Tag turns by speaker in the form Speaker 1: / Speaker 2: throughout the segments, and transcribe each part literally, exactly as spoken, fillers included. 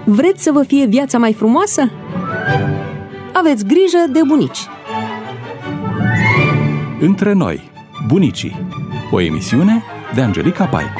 Speaker 1: Vreți să vă fie viața mai frumoasă? Aveți grijă de bunici!
Speaker 2: Între noi, bunicii. O emisiune de Angelica Paicu.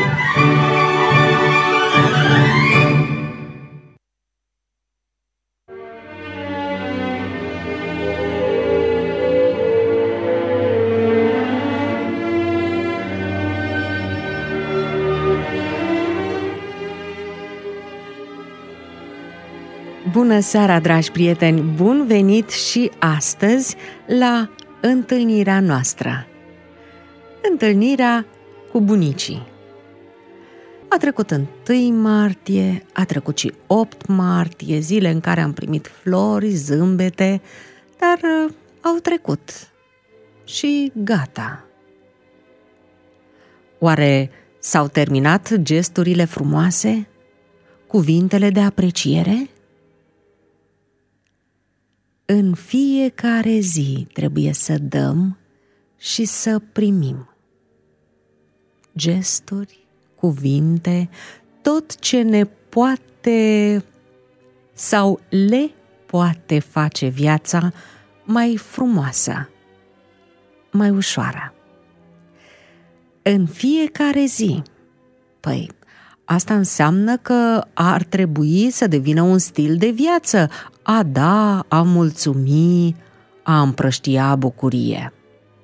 Speaker 1: Bună seara, dragi prieteni! Bun venit și astăzi la întâlnirea noastră. Întâlnirea cu bunicii. A trecut întâi martie, a trecut și opt martie, zile în care am primit flori, zâmbete, dar uh, au trecut și gata. Oare s-au terminat gesturile frumoase? Cuvintele de apreciere? În fiecare zi trebuie să dăm și să primim. Gesturi, cuvinte, tot ce ne poate sau le poate face viața mai frumoasă, mai ușoară. În fiecare zi. Păi, asta înseamnă că ar trebui să devină un stil de viață. A da, a mulțumi, a împrăștia bucurie.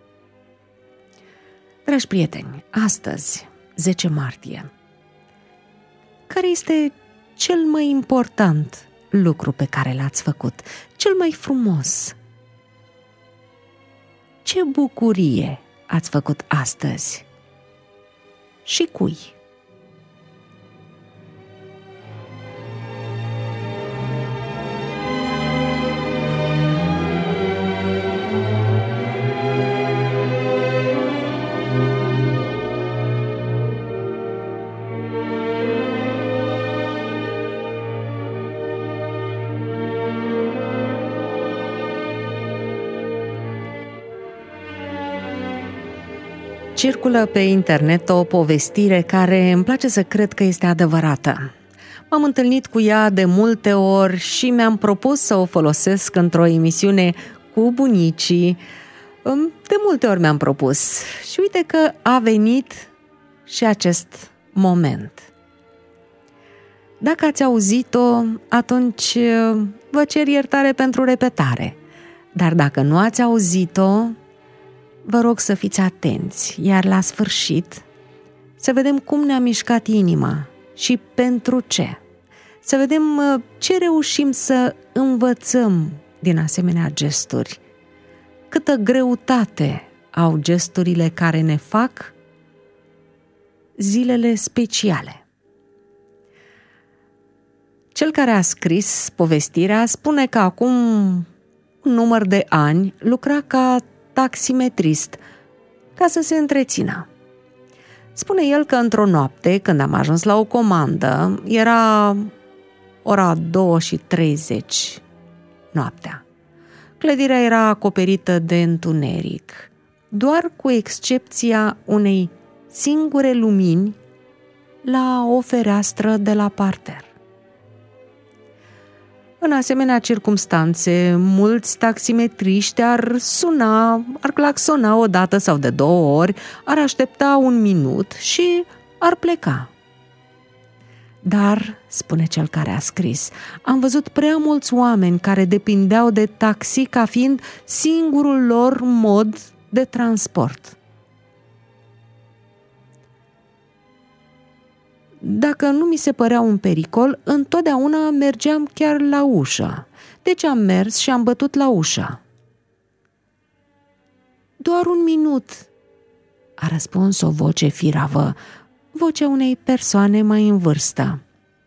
Speaker 1: Dragi prieteni, astăzi, zece martie, care este cel mai important lucru pe care l-ați făcut? Cel mai frumos? Ce bucurie ați făcut astăzi? Și cui? Circulă pe internet o povestire care îmi place să cred că este adevărată. M-am întâlnit cu ea de multe ori și mi-am propus să o folosesc într-o emisiune cu bunicii. De multe ori mi-am propus și uite că a venit și acest moment. Dacă ați auzit-o, atunci vă cer iertare pentru repetare. Dar dacă nu ați auzit-o, vă rog să fiți atenți, iar la sfârșit să vedem cum ne-a mișcat inima și pentru ce. Să vedem ce reușim să învățăm din asemenea gesturi. Câtă greutate au gesturile care ne fac zilele speciale. Cel care a scris povestirea spune că acum un număr de ani lucra ca taximetrist, ca să se întrețină. Spune el că într-o noapte, când am ajuns la o comandă, era ora două și treizeci noaptea. Clădirea era acoperită de întuneric, doar cu excepția unei singure lumini la o fereastră de la parter. În asemenea circumstanțe, mulți taximetriști ar suna, ar claxona o dată sau de două ori, ar aștepta un minut și ar pleca. Dar, spune cel care a scris, am văzut prea mulți oameni care depindeau de taxi ca fiind singurul lor mod de transport. Dacă nu mi se părea un pericol, întotdeauna mergeam chiar la ușă. Deci am mers și am bătut la ușă. Doar un minut, a răspuns o voce firavă, vocea unei persoane mai în vârstă.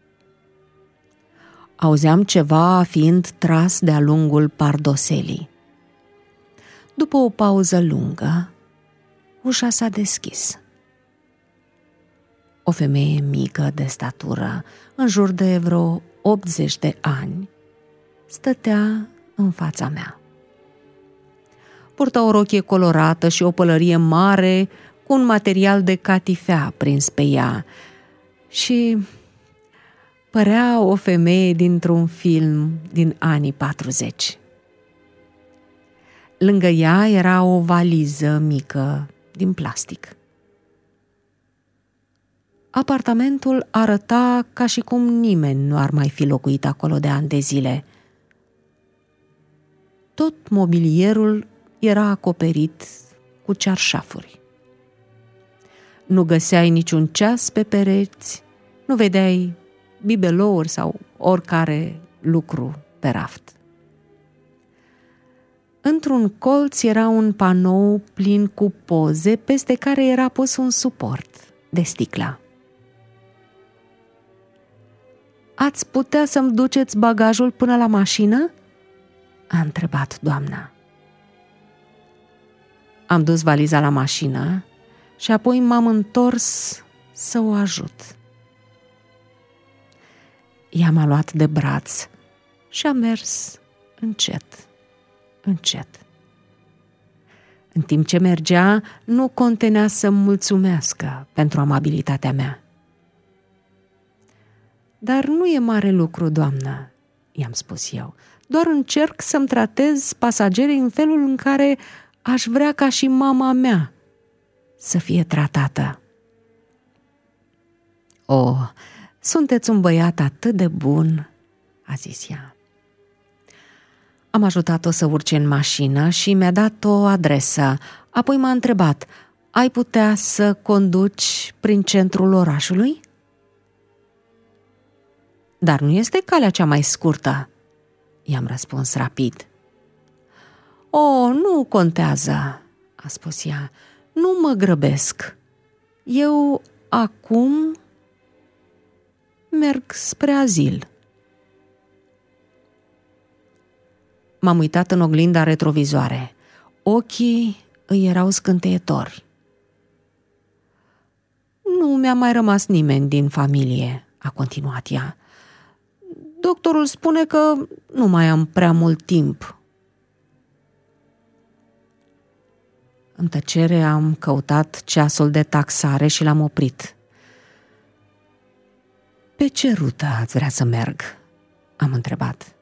Speaker 1: Auzeam ceva fiind tras de-a lungul pardoselii. După o pauză lungă, ușa s-a deschis. O femeie mică de statură, în jur de vreo optzeci de ani, stătea în fața mea. Purta o rochie colorată și o pălărie mare cu un material de catifea prins pe ea și Părea o femeie dintr-un film din anii patruzeci. Lângă ea era o valiză mică din plastic. Apartamentul arăta ca și cum nimeni nu ar mai fi locuit acolo de ani de zile. Tot mobilierul era acoperit cu cearșafuri. Nu găseai niciun ceas pe pereți, nu vedeai bibelouri sau oricare lucru pe raft. Într-un colț era un panou plin cu poze, peste care era pus un suport de sticlă. Ați putea să-mi duceți bagajul până la mașină? A întrebat doamna. Am dus valiza la mașină și apoi m-am întors să o ajut. Ea m-a luat de braț și a mers încet, încet. În timp ce mergea, nu contenea să-mi mulțumească pentru amabilitatea mea. Dar nu e mare lucru, doamnă, i-am spus eu. Doar încerc să-mi tratez pasagerii în felul în care aș vrea ca și mama mea să fie tratată. Oh, sunteți un băiat atât de bun, a zis ea. Am ajutat-o să urce în mașină și mi-a dat o adresă. Apoi m-a întrebat, ai putea să conduci prin centrul orașului? Dar nu este calea cea mai scurtă, i-am răspuns rapid. O, nu contează, a spus ea, nu mă grăbesc. Eu acum merg spre azil. M-am uitat în oglinda retrovizoare. Ochii îi erau scânteietori. Nu mi-a mai rămas nimeni din familie, a continuat ea. Doctorul spune că nu mai am prea mult timp. În tăcere am căutat ceasul de taxare și l-am oprit. Pe ce rută ați vrea să merg? Am întrebat.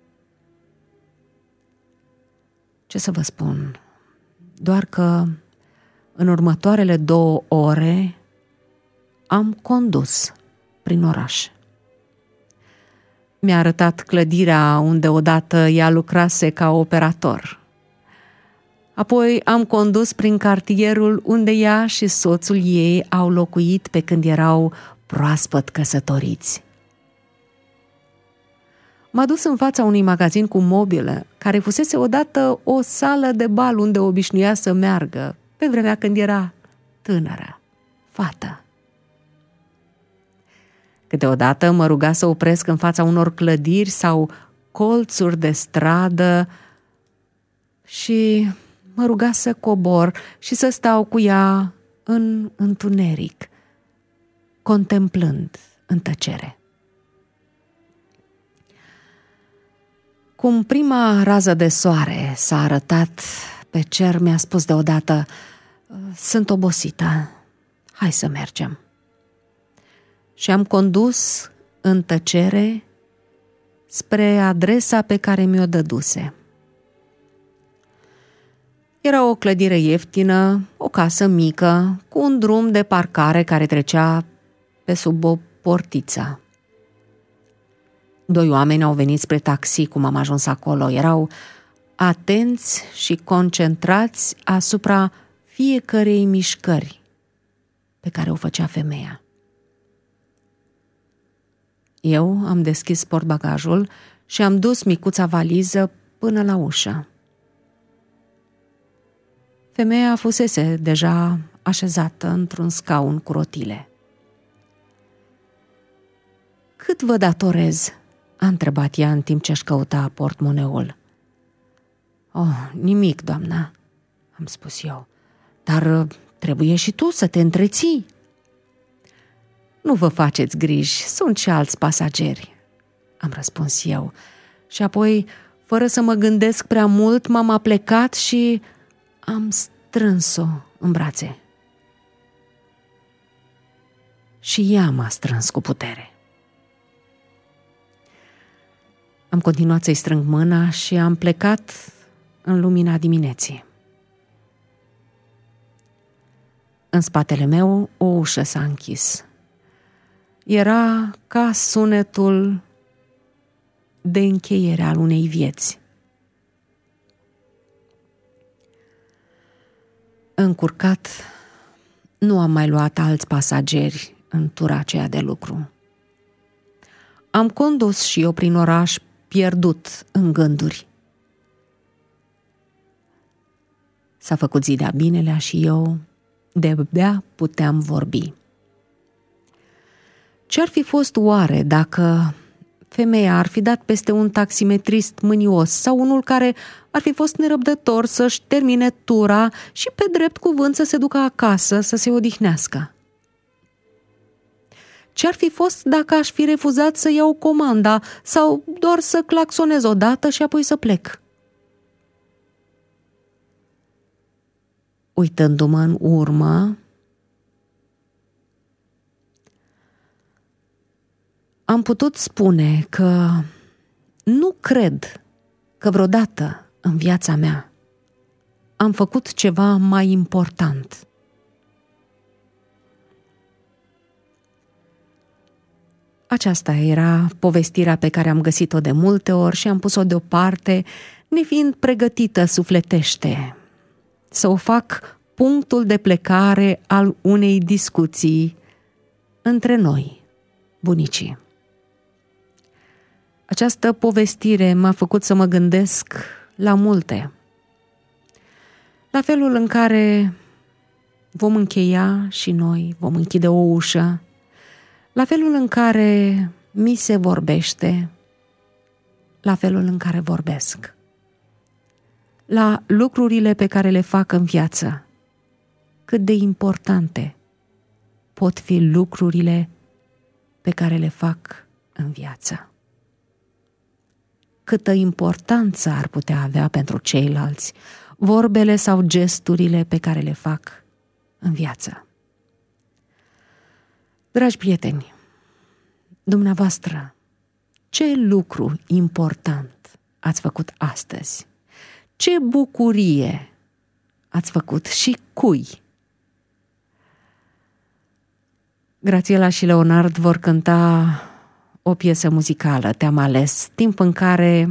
Speaker 1: Ce să vă spun? Doar că în următoarele două ore am condus prin oraș. Mi-a arătat clădirea unde odată ea lucrase ca operator. Apoi am condus prin cartierul unde ea și soțul ei au locuit pe când erau proaspăt căsătoriți. M-a dus în fața unui magazin cu mobile, care fusese odată o sală de bal unde obișnuia să meargă, pe vremea când era tânără, fată. Câteodată mă ruga să opresc în fața unor clădiri sau colțuri de stradă și mă ruga să cobor și să stau cu ea în întuneric, contemplând în tăcere. Cum prima rază de soare s-a arătat pe cer, mi-a spus deodată, sunt obosită, hai să mergem. Și am condus în tăcere spre adresa pe care mi-o dăduse. Era o clădire ieftină, o casă mică, cu un drum de parcare care trecea pe sub o portiță. Doi oameni au venit spre taxi cum am ajuns acolo. Erau atenți și concentrați asupra fiecărei mișcări pe care o făcea femeia. Eu am deschis portbagajul și am dus micuța valiză până la ușă. Femeia fusese deja așezată într-un scaun cu rotile. Cât vă datorez? A întrebat ea în timp ce își căuta portmoneul. Oh, nimic, doamnă, am spus eu, dar trebuie și tu să te întreții. Nu vă faceți griji, sunt și alți pasageri, am răspuns eu. Și apoi, fără să mă gândesc prea mult, m-am aplecat și am strâns-o în brațe. Și ea m-a strâns cu putere. Am continuat să-i strâng mâna și am plecat în lumina dimineții. În spatele meu o ușă s-a închis. Era ca sunetul de încheiere al unei vieți. Încurcat, nu am mai luat alți pasageri în tura aceea de lucru. Am condus și eu prin oraș, pierdut în gânduri. S-a făcut zi de-a binelea și eu de-abia puteam vorbi. Ce-ar fi fost oare dacă femeia ar fi dat peste un taximetrist mânios sau unul care ar fi fost nerăbdător să-și termine tura și pe drept cuvânt să se ducă acasă să se odihnească? Ce-ar fi fost dacă aș fi refuzat să iau comanda sau doar să claxonez odată și apoi să plec? Uitându-mă în urmă, am putut spune că nu cred că vreodată în viața mea am făcut ceva mai important. Aceasta era povestirea pe care am găsit-o de multe ori și am pus-o deoparte, nefiind pregătită sufletește să o fac punctul de plecare al unei discuții între noi, bunicii. Această povestire m-a făcut să mă gândesc la multe. La felul în care vom încheia și noi, vom închide o ușă, la felul în care mi se vorbește, la felul în care vorbesc, la lucrurile pe care le fac în viață, cât de importante pot fi lucrurile pe care le fac în viață. Câtă importanță ar putea avea pentru ceilalți vorbele sau gesturile pe care le fac în viață. Dragi prieteni, dumneavoastră, ce lucru important ați făcut astăzi? Ce bucurie ați făcut și cui? Grațiela și Leonard vor cânta o piesă muzicală, Te-am ales, timp în care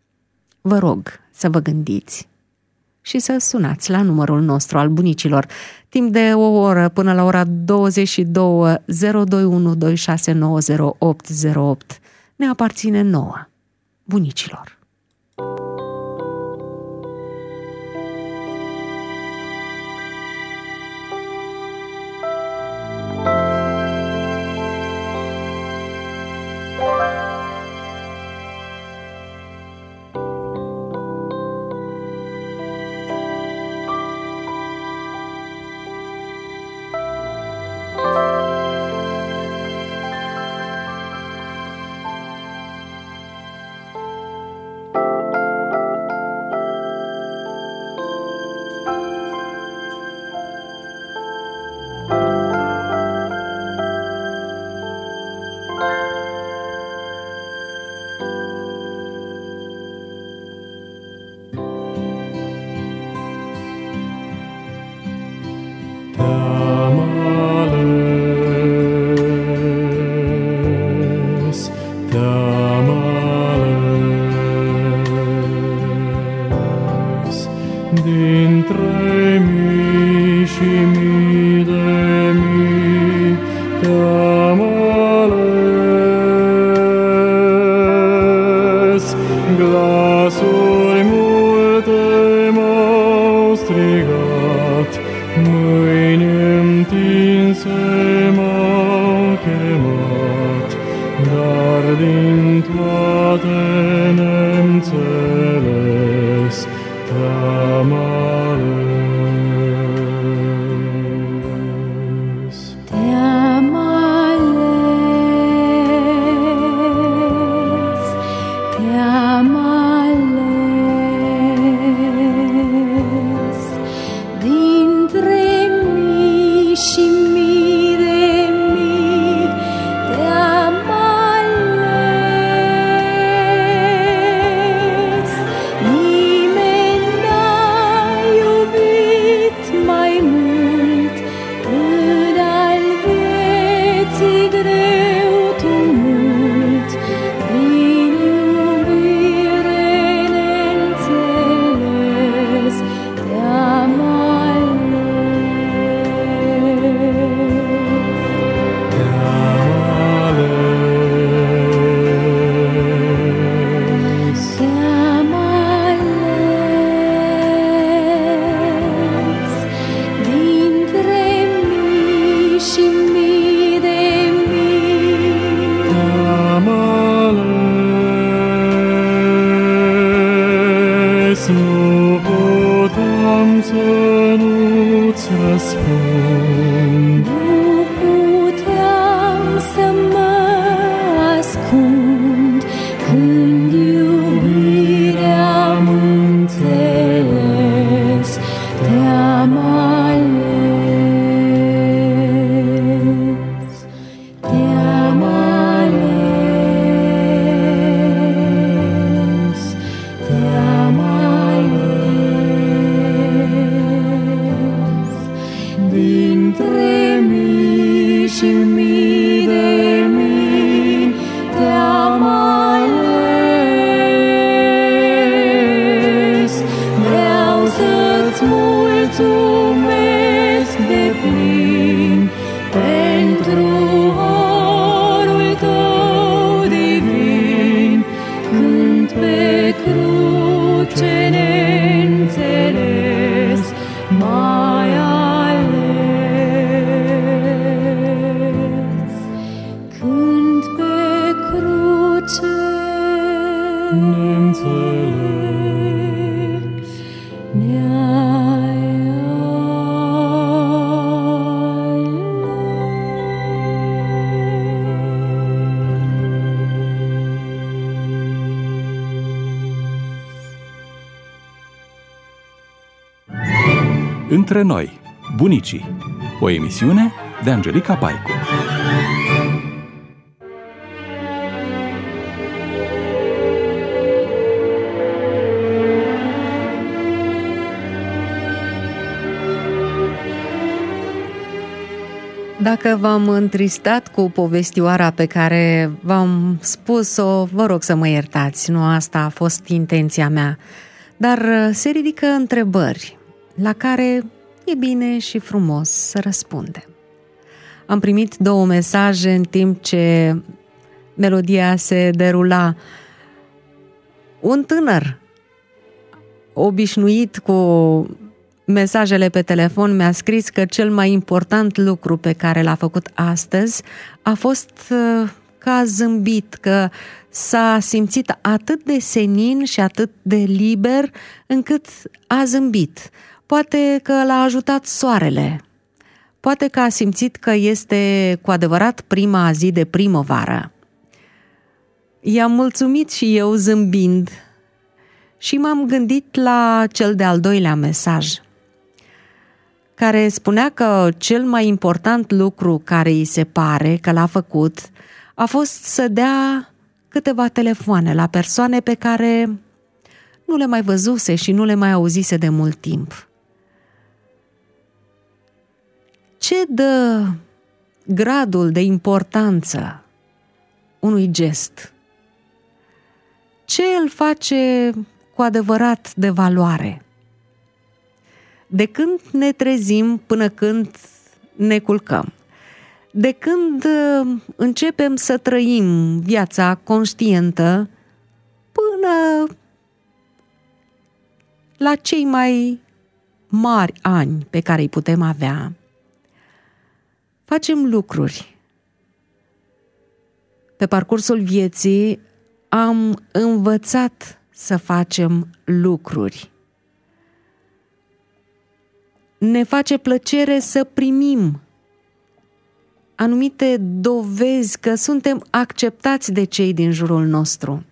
Speaker 1: vă rog să vă gândiți și să sunați la numărul nostru al bunicilor timp de o oră până la ora douăzeci și două zero doi unu doi șase nouă zero opt zero opt. Ne aparține nouă, bunicilor.
Speaker 3: Te-am ales. neînțeleg, mi-ai
Speaker 2: Între noi, bunicii. O emisiune de Angelica Paicu.
Speaker 1: Dacă v-am întristat cu povestioara pe care v-am spus-o, vă rog să mă iertați, nu asta a fost intenția mea. Dar se ridică întrebări la care e bine și frumos să răspundem. Am primit două mesaje în timp ce melodia se derula. Un tânăr obișnuit cu mesajele pe telefon mi-a scris că cel mai important lucru pe care l-a făcut astăzi a fost că a zâmbit, că s-a simțit atât de senin și atât de liber încât a zâmbit. Poate că l-a ajutat soarele, poate că a simțit că este cu adevărat prima zi de primăvară. I-am mulțumit și eu zâmbind și m-am gândit la cel de-al doilea mesaj, care spunea că cel mai important lucru care îi se pare că l-a făcut a fost să dea câteva telefoane la persoane pe care nu le mai văzuse și nu le mai auzise de mult timp. Ce dă gradul de importanță unui gest? Ce îl face cu adevărat de valoare? De când ne trezim până când ne culcăm, de când începem să trăim viața conștientă până la cei mai mari ani pe care îi putem avea, facem lucruri. Pe parcursul vieții am învățat să facem lucruri. Ne face plăcere să primim anumite dovezi că suntem acceptați de cei din jurul nostru.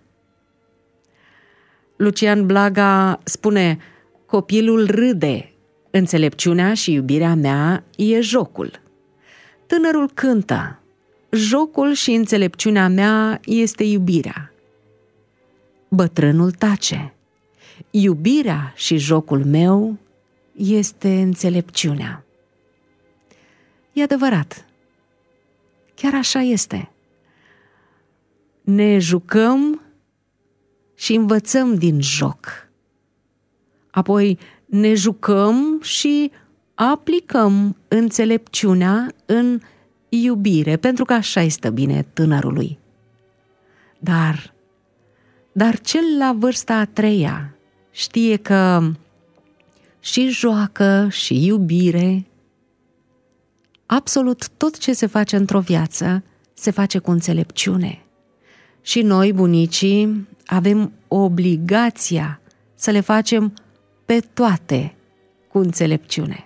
Speaker 1: Lucian Blaga spune: copilul râde, înțelepciunea și iubirea mea e jocul. Tânărul cântă: jocul și înțelepciunea mea este iubirea. Bătrânul tace: iubirea și jocul meu este înțelepciunea. E adevărat, chiar așa este. Ne jucăm și învățăm din joc. Apoi ne jucăm și aplicăm înțelepciunea în iubire, pentru că așa este bine tânărului. Dar, dar cel la vârsta a treia știe că și joacă și iubire, absolut tot ce se face într-o viață se face cu înțelepciune. Și noi, bunicii, avem obligația să le facem pe toate cu înțelepciune.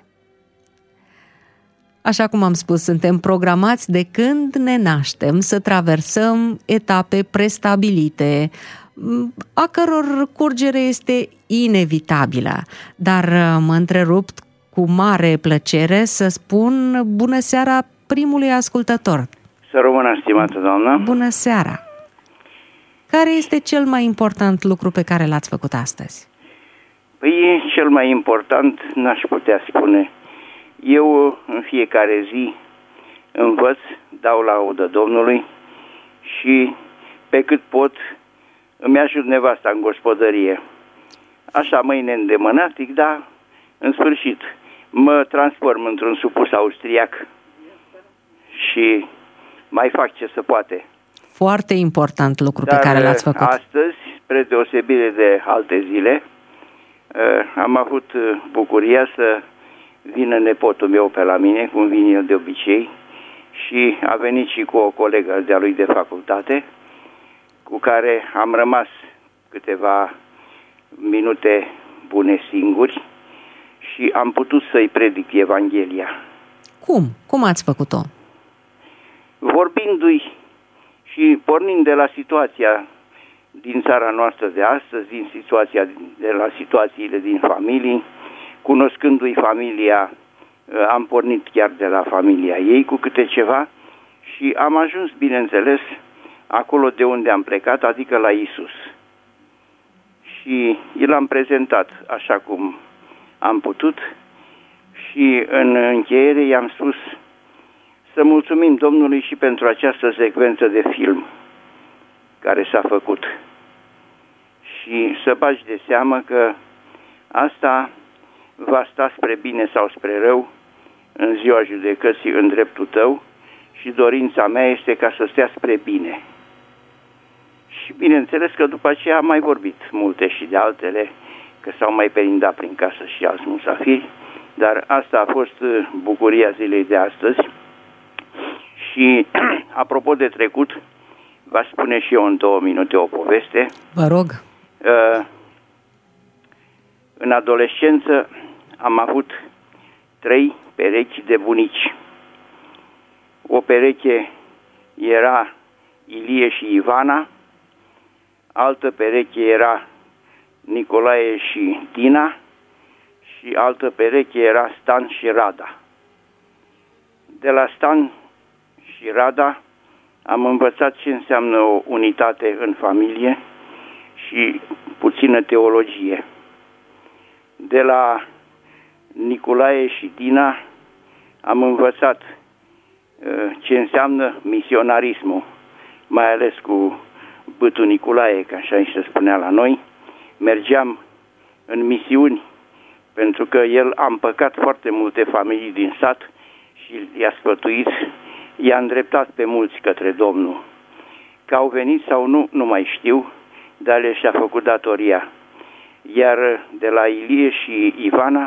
Speaker 1: Așa cum am spus, suntem programați de când ne naștem să traversăm etape prestabilite, a căror curgere este inevitabilă. Dar mă întrerup cu mare plăcere să spun bună seara primului ascultător.
Speaker 4: Să rămână, stimată doamnă.
Speaker 1: Bună seara! Care este cel mai important lucru pe care l-ați făcut astăzi?
Speaker 4: Păi, cel mai important, n-aș putea spune. Eu în fiecare zi învăț, dau laudă Domnului și pe cât pot îmi ajut nevasta în gospodărie. Așa mâine îndemânatic, dar în sfârșit mă transform într-un supus austriac și mai fac ce se poate.
Speaker 1: Foarte important lucru
Speaker 4: Dar
Speaker 1: pe care l-ați făcut.
Speaker 4: Astăzi, spre deosebire de alte zile, am avut bucuria să vină nepotul meu pe la mine, cum vine el de obicei, și a venit și cu o colegă de-a lui de facultate, cu care am rămas câteva minute bune singuri și am putut să-i predic Evanghelia.
Speaker 1: Cum? Cum ați făcut-o?
Speaker 4: Vorbindu-i și pornind de la situația din țara noastră de astăzi, din situația, de la situațiile din familii, cunoscându-i familia, am pornit chiar de la familia ei cu câte ceva și am ajuns, bineînțeles, acolo de unde am plecat, adică la Iisus. Și el am prezentat așa cum am putut și în încheiere i-am spus să mulțumim Domnului și pentru această secvență de film care s-a făcut. Și să bagi de seamă că asta va sta spre bine sau spre rău în ziua judecății în dreptul tău și dorința mea este ca să stea spre bine. Și bineînțeles că după aceea am mai vorbit multe și de altele, că s-au mai perindat prin casă și alți musafiri, dar asta a fost bucuria zilei de astăzi. Și apropo de trecut, v-aș spune și eu în două minute o poveste.
Speaker 1: Vă rog.
Speaker 4: Uh, în adolescență am avut trei perechi de bunici. O pereche era Ilie și Ivana, altă pereche era Nicolae și Dina și altă pereche era Stan și Rada. De la Stan și Rada am învățat ce înseamnă o unitate în familie și puțină teologie. De la Nicolae și Dina am învățat uh, ce înseamnă misionarismul, mai ales cu bătul Nicolae, că așa îi se spunea la noi. Mergeam în misiuni pentru că el a împăcat foarte multe familii din sat și i-a sfătuit, i-a îndreptat pe mulți către Domnul. Că au venit sau nu, nu mai știu, dar el și-a făcut datoria. Iar de la Ilie și Ivana,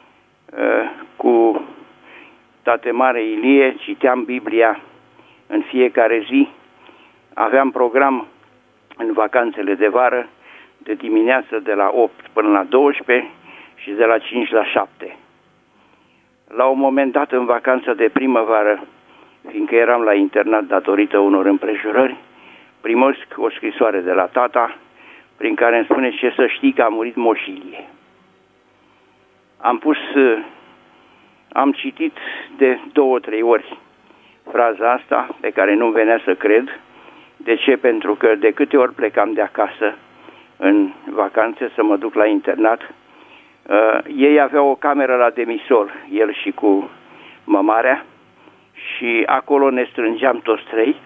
Speaker 4: cu tate mare Ilie, citeam Biblia în fiecare zi, aveam program în vacanțele de vară, de dimineață de la opt până la douăsprezece și de la cinci la șapte. La un moment dat, în vacanța de primăvară, fiindcă eram la internat datorită unor împrejurări, primesc o scrisoare de la tata, prin care îmi spune ce să știi că a murit Moșilie. Am pus, am citit de două, trei ori fraza asta, pe care nu venea să cred. De ce? Pentru că de câte ori plecam de acasă în vacanțe să mă duc la internat, uh, ei aveau o cameră la demisor, el și cu mămarea, și acolo ne strângeam toți trei.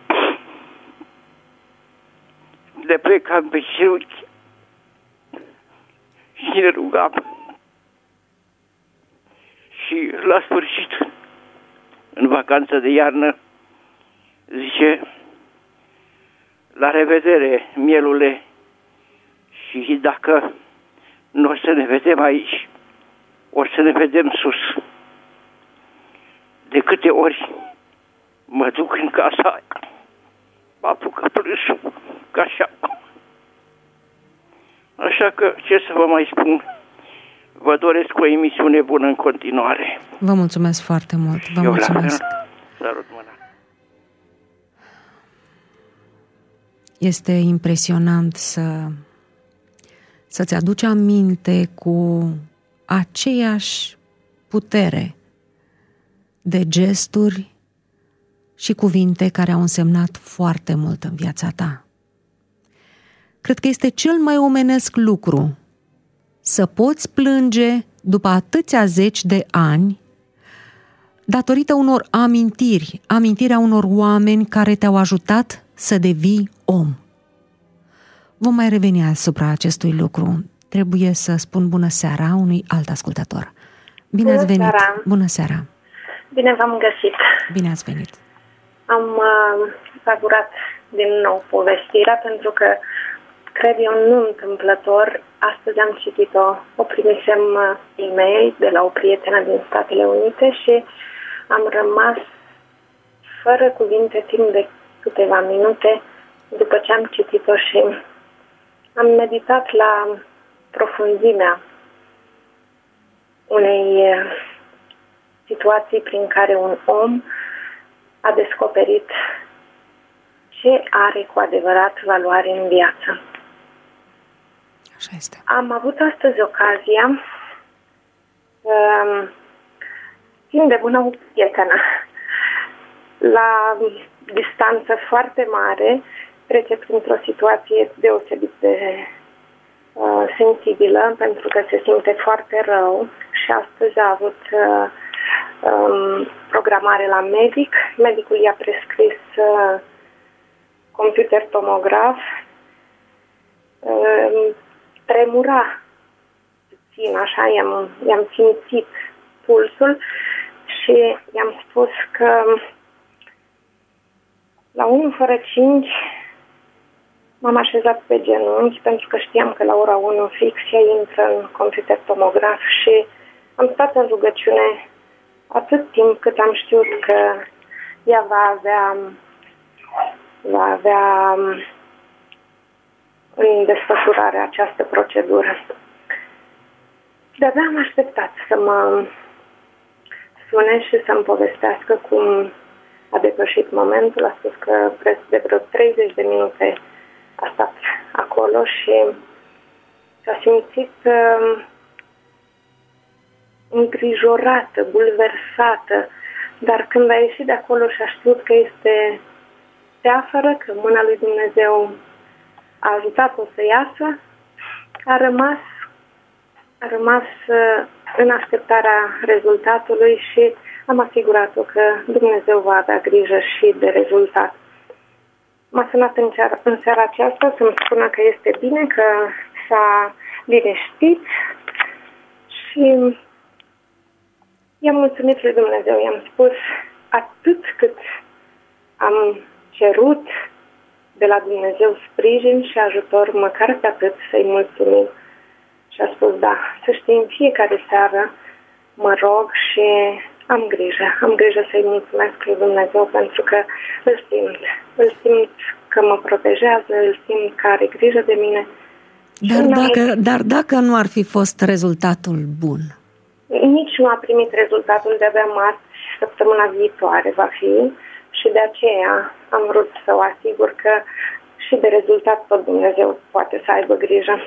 Speaker 4: Le plecam pe genunchi și ne rugam. Și la sfârșit, în vacanța de iarnă, zice: la revedere, mielule, și dacă nu o să ne vedem aici, o să ne vedem sus. De câte ori mă duc în casa aia, mă apucă plânsul, ca așa. Așa că, ce să vă mai spun, vă doresc o emisiune bună în continuare.
Speaker 1: Vă mulțumesc foarte mult, vă
Speaker 4: Eu
Speaker 1: mulțumesc.
Speaker 4: Sărut mâna.
Speaker 1: Este impresionant să, să-ți aduci aminte cu aceeași putere de gesturi și cuvinte care au însemnat foarte mult în viața ta. Cred că este cel mai omenesc lucru să poți plânge după atâția zeci de ani datorită unor amintiri, amintirea unor oameni care te-au ajutat să devii om. Vom mai reveni asupra acestui lucru. Trebuie să spun bună seara unui alt ascultător. Bine
Speaker 5: Bună
Speaker 1: ați venit!
Speaker 5: seara.
Speaker 1: Bună seara!
Speaker 5: Bine v-am găsit!
Speaker 1: Bine ați venit!
Speaker 5: Am uh, savurat din nou povestirea pentru că, cred eu, nu întâmplător, astăzi am citit-o, o primisem uh, e-mail de la o prietenă din Statele Unite și am rămas fără cuvinte timp de câteva minute după ce am citit-o și am meditat la profunzimea unei situații prin care un om a descoperit ce are cu adevărat valoare în viață.
Speaker 1: Așa este.
Speaker 5: Am avut astăzi ocazia să țin de bună o prietenă. La distanță foarte mare trece printr-o situație deosebit de uh, sensibilă, pentru că se simte foarte rău și astăzi a avut uh, um, programare la medic. Medicul i-a prescris uh, computer tomograf. Uh, tremura puțin, așa, i-am, i-am simțit pulsul și i-am spus că la unu fără cinci m-am așezat pe genunchi pentru că știam că la ora unu fix ea intră în computer tomograf și am stat în rugăciune atât timp cât am știut că ea va avea va avea în desfășurare această procedură. De-abia am așteptat să mă sune și să-mi povestească cum a depășit momentul. A spus că preț de vreo treizeci de minute a stat acolo și s-a simțit uh, îngrijorată, bulversată, dar când a ieșit de acolo și a știut că este teafără, că mâna lui Dumnezeu a ajutat-o să iasă, a rămas, a rămas uh, în așteptarea rezultatului și am asigurat-o că Dumnezeu va avea grijă și de rezultat. M-a sunat în, ceara, în seara aceasta să-mi spună că este bine, că s-a liniștit și i-am mulțumit lui Dumnezeu. I-am spus atât cât am cerut de la Dumnezeu sprijin și ajutor, măcar pe atât să-i mulțumim. Și a spus, da, să știi, în fiecare seară mă rog și am grijă. Am grijă să-i mulțumesc lui Dumnezeu pentru că îl simt. Îl simt că mă protejează, îl simt că are grijă de mine.
Speaker 1: Dar dacă, dar dacă nu ar fi fost rezultatul bun?
Speaker 5: Nici nu a primit rezultatul, de-abia marți, săptămâna viitoare va fi și de aceea am vrut să o asigur că și de rezultat tot Dumnezeu poate să aibă grijă.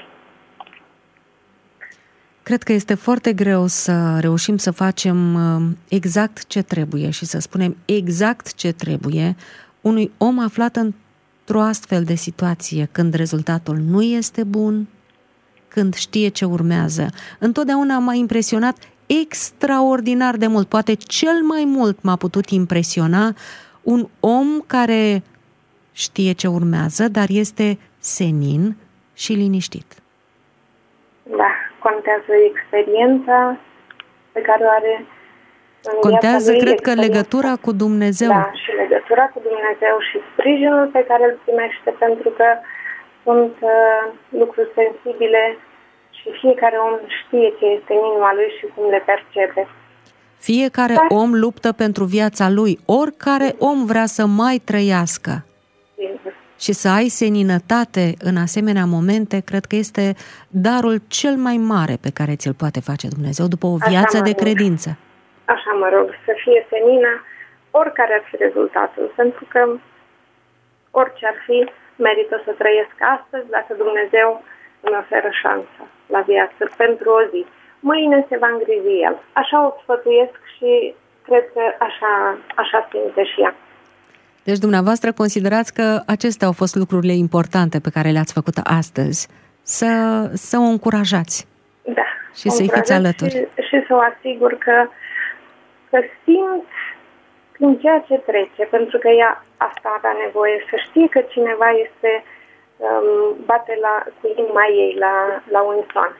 Speaker 1: Cred că este foarte greu să reușim să facem exact ce trebuie și să spunem exact ce trebuie unui om aflat într-o astfel de situație, când rezultatul nu este bun, când știe ce urmează. Întotdeauna m-a impresionat extraordinar de mult, poate cel mai mult m-a putut impresiona un om care știe ce urmează, dar este senin și liniștit.
Speaker 5: Da, contează experiența pe care o are în
Speaker 1: Contează,
Speaker 5: lui,
Speaker 1: cred că, legătura cu Dumnezeu.
Speaker 5: Da, și legătura cu Dumnezeu și sprijinul pe care îl primește, pentru că sunt uh, lucruri sensibile și fiecare om știe ce este în inima lui și cum le percepe.
Speaker 1: Fiecare da. om luptă pentru viața lui, oricare om vrea să mai trăiască. Bine. Și să ai seninătate în asemenea momente, cred că este darul cel mai mare pe care ți-l poate face Dumnezeu după o viață de credință.
Speaker 5: Așa mă rog, să fie senină, oricare ar fi rezultatul, pentru că orice ar fi, merită să trăiesc astăzi dacă Dumnezeu îmi oferă șansa la viață pentru o zi. Mâine se va îngriji El. Așa o sfătuiesc și cred că așa, așa simte și ea.
Speaker 1: Deci dumneavoastră considerați că acestea au fost lucrurile importante pe care le-ați făcut astăzi, să, să o încurajați.
Speaker 5: Da.
Speaker 1: Și să-i fiți alături.
Speaker 5: Și, și să o asigur că, că simt prin ceea ce trece, pentru că ea asta avea nevoie, să știe că cineva este um, bate la, cu inima ei la, la unison.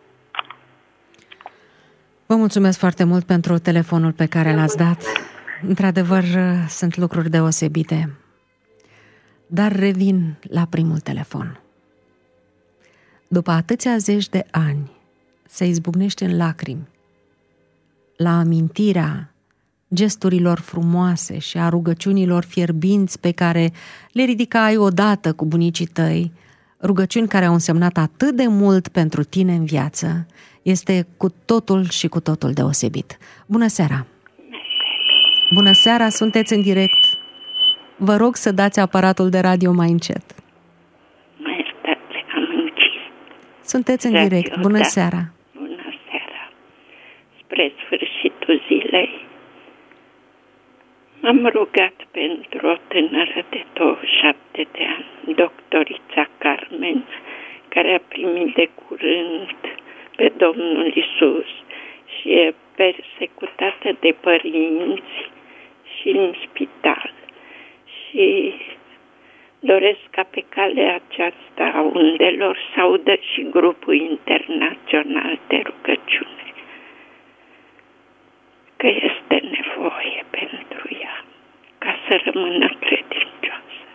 Speaker 1: Vă mulțumesc foarte mult pentru telefonul pe care l-ați dat. Într-adevăr, sunt lucruri deosebite. Dar revin la primul telefon. După atâția zeci de ani, se izbucnește în lacrimi la amintirea gesturilor frumoase și a rugăciunilor fierbinți pe care le ridicai odată cu bunicii tăi rugăciuni care au însemnat atât de mult pentru tine în viață. Este cu totul și cu totul deosebit. Bună seara! Bună seara, sunteți în direct. Vă rog să dați aparatul de radio mai încet.
Speaker 6: Mai iertați, am închis.
Speaker 1: Sunteți în
Speaker 6: Radio,
Speaker 1: direct. Bună
Speaker 6: da.
Speaker 1: seara!
Speaker 6: Bună seara! Spre sfârșitul zilei m-am rugat pentru o tânără de douăzeci și șapte de ani, doctorița Carmen, care a primit de curând pe Domnul Iisus și e persecutată de părinți și în spital. Și doresc ca pe calea aceasta a undelor să audă și grupul internațional de rugăciune, că este nevoie pentru ea ca să rămână credincioasă.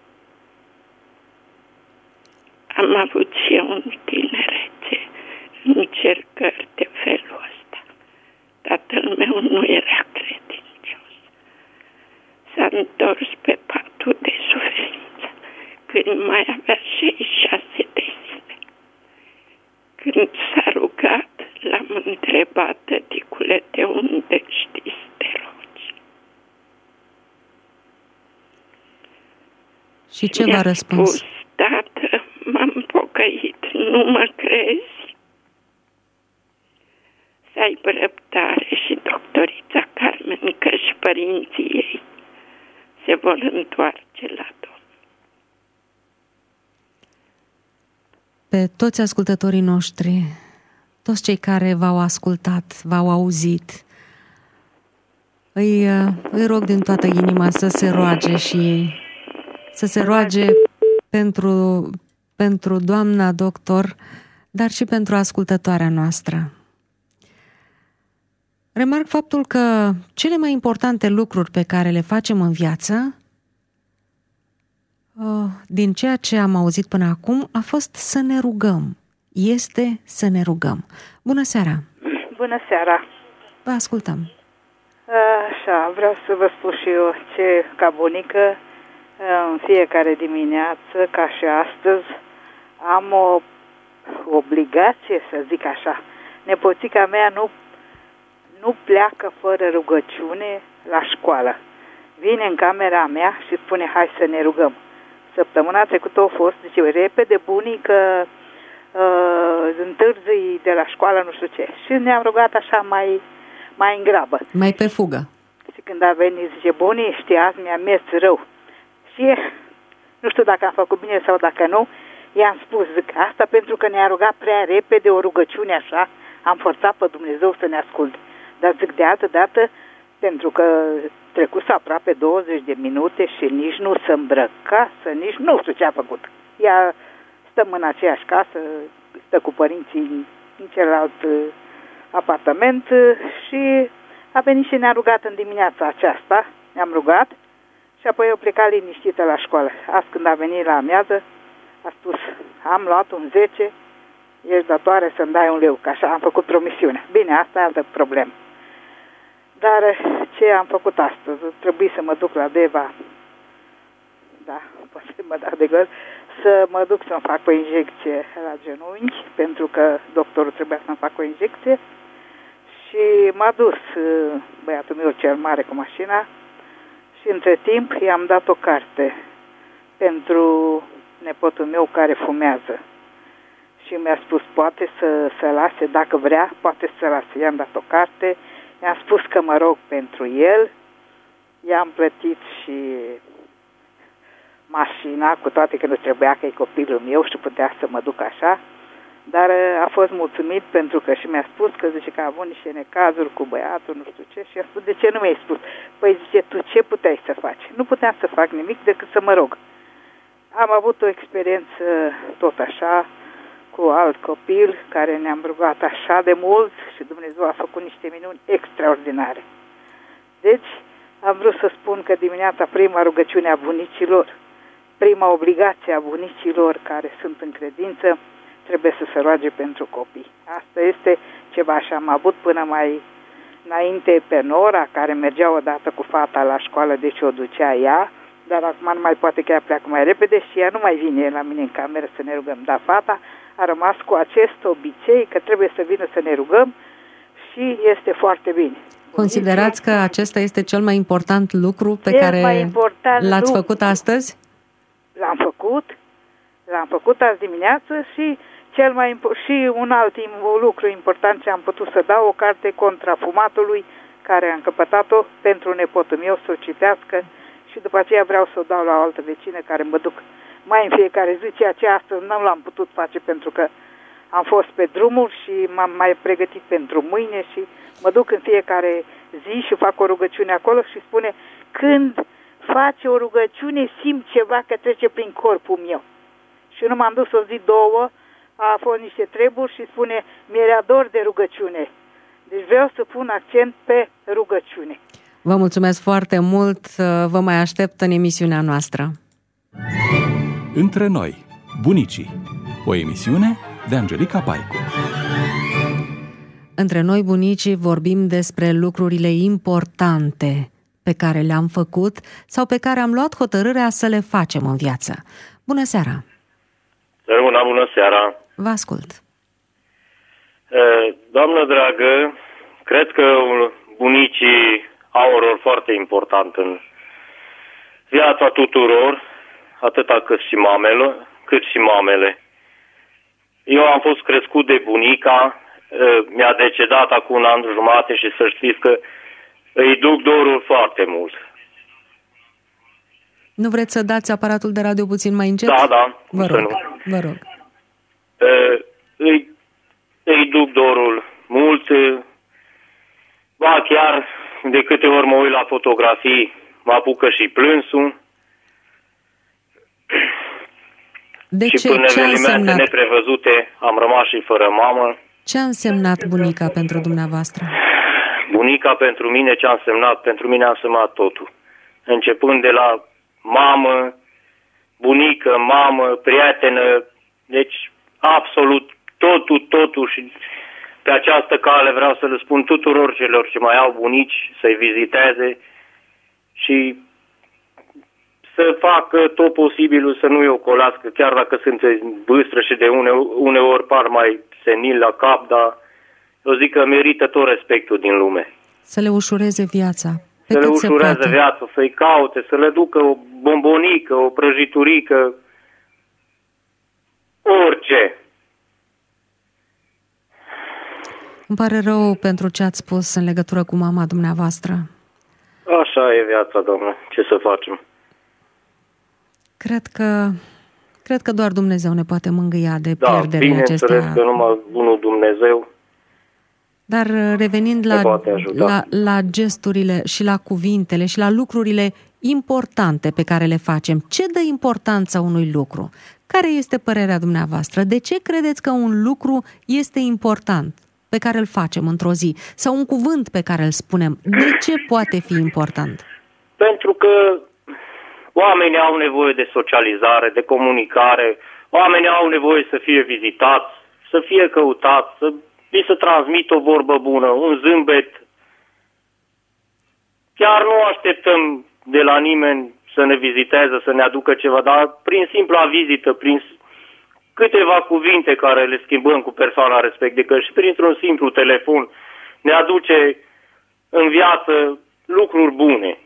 Speaker 6: Am avut și eu în tinerețe încercări de felul ăsta. Tatăl meu nu era credincios. S-a întors pe patul de suferință când mai avea șaizeci și șase de zile. Când s-a rugat, l-am întrebat: tăticule, de unde știi să te rogi?
Speaker 1: Și ce v-a răspuns?
Speaker 6: Spus: tată, m-am pocăit, nu mă crezi? Să aibă răbdare și doctorița Carmen, că și părinții ei se vor întoarce la Domnul.
Speaker 1: Pe toți ascultătorii noștri, toți cei care v-au ascultat, v-au auzit, îi, îi rog din toată inima să se roage și să se roage pentru, pentru doamna doctor, dar și pentru ascultătoarea noastră. Remarc faptul că cele mai importante lucruri pe care le facem în viață, din ceea ce am auzit până acum, a fost să ne rugăm. Este să ne rugăm. Bună seara!
Speaker 7: Bună seara!
Speaker 1: Vă ascultăm.
Speaker 7: Așa, vreau să vă spun și eu ce, ca bunică, în fiecare dimineață, ca și astăzi, am o obligație, să zic așa. Nepoțica mea nu nu pleacă fără rugăciune la școală. Vine în camera mea și spune: hai să ne rugăm. Săptămâna trecută a fost, zice: repede bunică, uh, întârzii de la școală, nu știu ce. Și ne-am rugat așa mai, mai în grabă.
Speaker 1: Mai pe fugă.
Speaker 7: Și când a venit, zice: bunii, știi, azi mi-a mers rău. Și nu știu dacă am făcut bine sau dacă nu, i-am spus, zic, asta pentru că ne-a rugat prea repede o rugăciune așa, am forțat pe Dumnezeu să ne asculte. Dar zic, de altă dată, pentru că trecuse aproape douăzeci de minute și nici nu se îmbrăcase, nici nu știu ce a făcut. Ea stăm în aceeași casă, stă cu părinții în celălalt apartament și a venit și ne-a rugat în dimineața aceasta, ne-am rugat și apoi eu plecat liniștită la școală. Azi când a venit la amiază, a spus, am luat un zece, ești datoare să-mi dai un leu, că așa am făcut promisiune. Bine, asta e altă problemă. Dar ce am făcut astăzi? Trebuie să mă duc la Deva, da, poate să mă dau de gol, să mă duc să-mi fac o injecție la genunchi, pentru că doctorul trebuia să-mi fac o injecție. Și m-a dus băiatul meu cel mare cu mașina și între timp i-am dat o carte pentru nepotul meu care fumează. Și mi-a spus, poate să se lase, dacă vrea, poate să se lase. I-am dat o carte, i-am spus că mă rog pentru el, i-am plătit și mașina, cu toate că nu trebuia, că e copilul meu și putea să mă duc așa, dar a fost mulțumit pentru că și mi-a spus că zice că a avut niște necazuri cu băiatul, nu știu ce, și a spus, de ce nu mi-ai spus? Păi zice, tu ce puteai să faci? Nu puteam să fac nimic decât să mă rog. Am avut o experiență tot așa, cu alt copil care ne-am rugat așa de mult și Dumnezeu a făcut niște minuni extraordinare. Deci, am vrut să spun că dimineața prima rugăciune a bunicilor, prima obligație a bunicilor care sunt în credință, trebuie să se roage pentru copii. Asta este ceva și am avut până mai înainte pe Nora, care mergea odată cu fata la școală, deci o ducea ea, dar acum nu mai poate, că ea pleacă mai repede și ea nu mai vine la mine în cameră să ne rugăm. Dar fata a rămas cu acest obicei că trebuie să vină să ne rugăm și este foarte bine.
Speaker 1: Considerați că acesta este cel mai important lucru pe
Speaker 7: cel
Speaker 1: care l-ați
Speaker 7: lucru.
Speaker 1: făcut astăzi?
Speaker 7: L-am făcut, l-am făcut azi dimineață și cel mai și un alt lucru important ce am putut să dau, o carte contra fumatului, care am căpătat-o pentru nepotul meu să o citească și după aceea vreau să o dau la o altă vecină care mă duc mai în fiecare zi, ceea ce astăzi nu l-am putut face pentru că am fost pe drumuri și m-am mai pregătit pentru mâine și mă duc în fiecare zi și fac o rugăciune acolo și spune, când face o rugăciune simt ceva că trece prin corpul meu. Și nu m-am dus o zi, două, a fost niște treburi și spune, mi-era dor de rugăciune. Deci vreau să pun accent pe rugăciune.
Speaker 1: Vă mulțumesc foarte mult, vă mai aștept în emisiunea noastră.
Speaker 2: Între noi, bunicii, o emisiune de Angelica Paicu.
Speaker 1: Între noi, bunicii, vorbim despre lucrurile importante pe care le-am făcut sau pe care am luat hotărârea să le facem în viață. Bună seara!
Speaker 8: Bună, bună seara!
Speaker 1: Vă ascult!
Speaker 8: Doamnă dragă, cred că bunicii au un rol foarte important în viața tuturor, atâta cât și mamele, cât și mamele. Eu am fost crescut de bunica, mi-a decedat acum un an jumate și să știți că îi duc dorul foarte mult.
Speaker 1: Nu vreți să dați aparatul de radio puțin mai încet?
Speaker 8: Da, da.
Speaker 1: Vă rog, vă rog.
Speaker 8: Îi, îi duc dorul mult. Ba, chiar de câte ori mă uit la fotografii, mă apucă și plânsul.
Speaker 1: De
Speaker 8: și
Speaker 1: ce?
Speaker 8: până
Speaker 1: Ce a
Speaker 8: evenimente
Speaker 1: însemnat?
Speaker 8: neprevăzute am rămas și fără mamă.
Speaker 1: Ce a însemnat bunica pentru dumneavoastră?
Speaker 8: Bunica pentru mine ce a însemnat? Pentru mine a însemnat totul. Începând de la mamă, bunică, mamă, prietenă, deci absolut totul, totul și pe această cale vreau să le spun tuturor celor ce mai au bunici să-i viziteze și să facă tot posibilul să nu-i ocolească, chiar dacă sunt bâstră și de une, uneori par mai senil la cap, dar eu zic că merită tot respectul din lume.
Speaker 1: Să le ușureze viața. Pe
Speaker 8: să le
Speaker 1: cât se
Speaker 8: ușureze
Speaker 1: poate.
Speaker 8: viața, să-i caute, să le ducă o bombonică, o prăjiturică, orice.
Speaker 1: Îmi pare rău pentru ce ați spus în legătură cu mama dumneavoastră.
Speaker 8: Așa e viața, doamnă. Ce să facem?
Speaker 1: Cred că, cred că doar Dumnezeu ne poate mângâia de
Speaker 8: Da,
Speaker 1: pierderile acestea.
Speaker 8: bineînțeles că numai bunul Dumnezeu.
Speaker 1: Dar revenind la, la, la gesturile și la cuvintele și la lucrurile importante pe care le facem, ce dă importanța unui lucru? Care este părerea dumneavoastră? De ce credeți că un lucru este important pe care îl facem într-o zi? Sau un cuvânt pe care îl spunem? De ce poate fi important?
Speaker 8: Pentru că oamenii au nevoie de socializare, de comunicare, oamenii au nevoie să fie vizitați, să fie căutați, să li se transmită o vorbă bună, un zâmbet. Chiar nu așteptăm de la nimeni să ne viziteze, să ne aducă ceva, dar prin simpla vizită, prin câteva cuvinte care le schimbăm cu persoana respectivă și printr-un simplu telefon ne aduce în viață lucruri bune.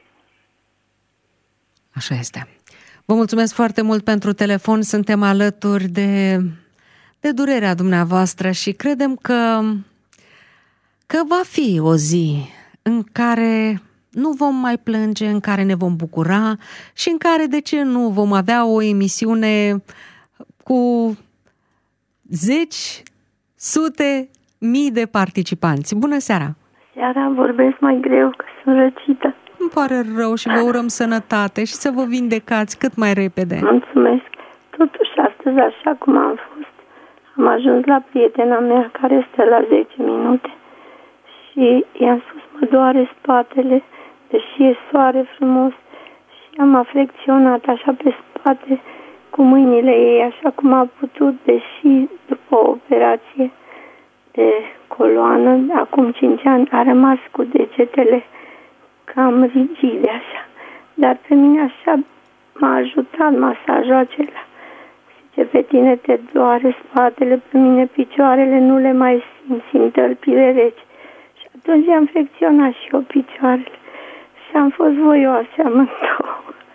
Speaker 1: Așa este. Vă mulțumesc foarte mult pentru telefon. Suntem alături de, de durerea dumneavoastră și credem că, că va fi o zi în care nu vom mai plânge, în care ne vom bucura și în care, de ce nu, vom avea o emisiune cu zeci, sute, mii de participanți. Bună seara!
Speaker 9: Seara vorbesc mai greu, că sunt răcită.
Speaker 1: Îmi pare rău și vă urăm sănătate și să vă vindecați cât mai repede.
Speaker 9: Mulțumesc. Totuși, astăzi, așa cum am fost, am ajuns la prietena mea care este la zece minute și i-am spus, mă doare spatele, deși e soare frumos, și am aflecționat așa pe spate cu mâinile ei, așa cum a putut, deși după o operație de coloană, acum cinci ani, a rămas cu degetele cam rigide, așa. Dar pe mine așa m-a ajutat masajul acela. Zice, pe tine te doare spatele, pe mine picioarele nu le mai simt, simt tălpile reci. Și atunci am flexionat și eu picioarele și am fost voioase amândouă.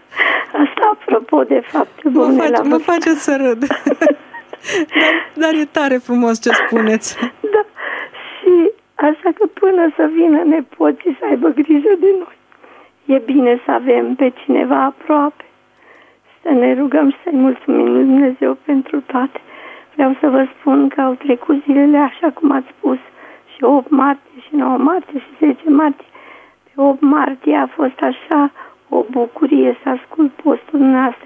Speaker 9: Asta apropo de fapte bune.
Speaker 1: Mă, face, mă face să râd. dar, dar e tare frumos ce spuneți.
Speaker 9: Da, și așa că până să vină nepoții să aibă grijă de noi, e bine să avem pe cineva aproape. Să ne rugăm și să-i mulțumim lui Dumnezeu pentru toate. Vreau să vă spun că au trecut zilele așa cum ați spus, și opt martie, și nouă martie, și zece martie. Pe opt martie a fost așa o bucurie să ascult postul noastră,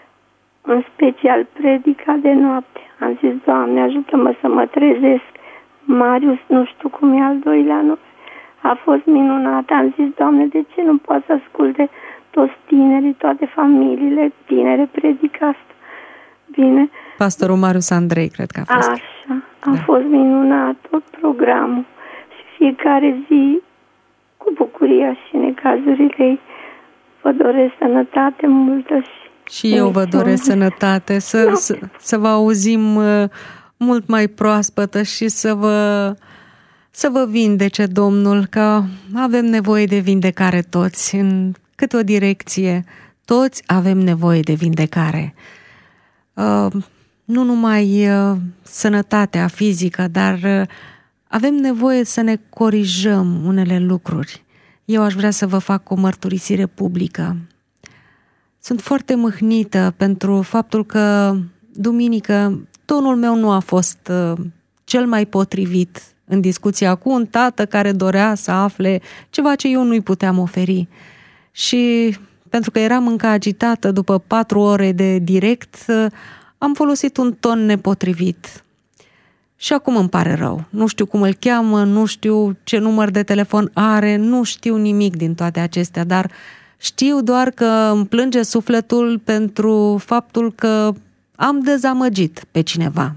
Speaker 9: în special predica de noapte. Am zis, Doamne, ajută-mă să mă trezesc. Marius, nu știu cum e al doilea nume, a fost minunat. Am zis, Doamne, de ce nu pot să asculte toți tinerii, toate familiile tinere predica asta? Bine.
Speaker 1: Pastorul Marius Andrei, cred că a fost.
Speaker 9: Așa, a da. fost minunat tot programul și fiecare zi cu bucuria și necazurile ei. Vă doresc sănătate multă și...
Speaker 1: Și eu vă doresc sănătate, să, da. să, să vă auzim uh, mult mai proaspătă și să vă, să vă vindece Domnul, că avem nevoie de vindecare toți, în câte o direcție, toți avem nevoie de vindecare. Uh, nu numai uh, sănătatea fizică, dar uh, avem nevoie să ne corijăm unele lucruri. Eu aș vrea să vă fac o mărturisire publică. Sunt foarte mâhnită pentru faptul că duminică tonul meu nu a fost uh, cel mai potrivit în discuția cu un tată care dorea să afle ceva ce eu nu-i puteam oferi. Și pentru că eram încă agitată după patru ore de direct, uh, am folosit un ton nepotrivit. Și acum îmi pare rău. Nu știu cum îl cheamă, nu știu ce număr de telefon are, nu știu nimic din toate acestea, dar știu doar că îmi plânge sufletul pentru faptul că am dezamăgit pe cineva.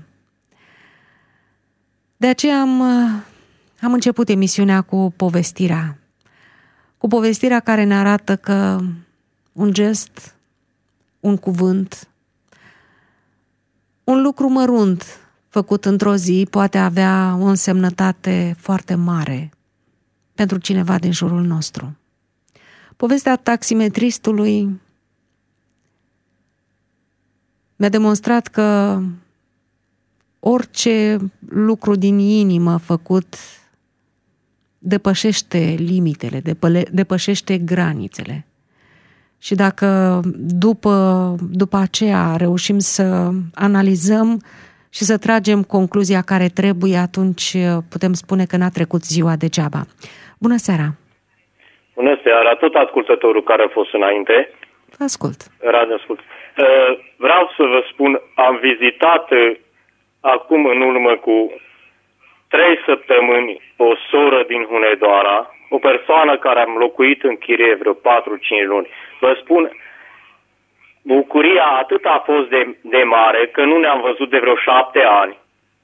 Speaker 1: De aceea am, am început emisiunea cu povestirea. Cu povestirea care ne arată că un gest, un cuvânt, un lucru mărunt făcut într-o zi poate avea o însemnătate foarte mare pentru cineva din jurul nostru. Povestea taximetristului mi-a demonstrat că orice lucru din inimă făcut depășește limitele, depășește granițele. Și dacă după, după aceea reușim să analizăm și să tragem concluzia care trebuie, atunci putem spune că n-a trecut ziua degeaba. Bună seara!
Speaker 8: Bună seara! Tot ascultătorul care a fost înainte.
Speaker 1: Ascult.
Speaker 8: Radio ascult. Vreau să vă spun, am vizitat acum în urmă cu trei săptămâni o soră din Hunedoara, o persoană care am locuit în chirie vreo patru-cinci luni. Vă spun, bucuria atât a fost de, de mare că nu ne-am văzut de vreo șapte ani.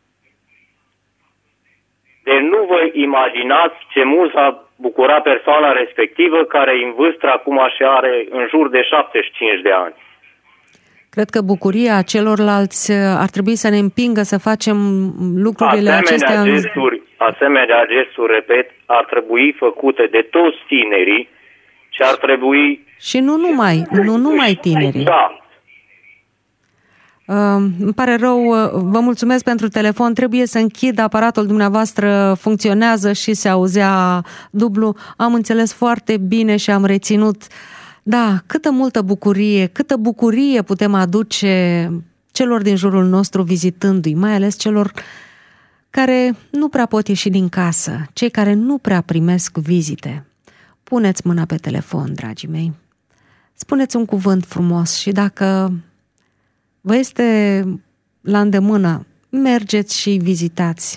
Speaker 8: Deci nu vă imaginați ce mult s-a bucurat persoana respectivă, care în vârstă acum și are în jur de șaptezeci și cinci de ani.
Speaker 1: Cred că bucuria celorlalți ar trebui să ne împingă să facem lucrurile
Speaker 8: asemenea
Speaker 1: acestea.
Speaker 8: Gesturi, asemenea gesturi, repet, ar trebui făcute de toți tinerii și ar trebui...
Speaker 1: Și nu numai, nu numai tinerii.
Speaker 8: Da.
Speaker 1: Uh, îmi pare rău, vă mulțumesc pentru telefon, trebuie să închid, aparatul dumneavoastră funcționează și se auzea dublu. Am înțeles foarte bine și am reținut. Da, câtă multă bucurie, câtă bucurie putem aduce celor din jurul nostru vizitându-i, mai ales celor care nu prea pot ieși din casă, cei care nu prea primesc vizite. Puneți mâna pe telefon, dragii mei. Spuneți un cuvânt frumos și dacă vă este la îndemână, mergeți și vizitați.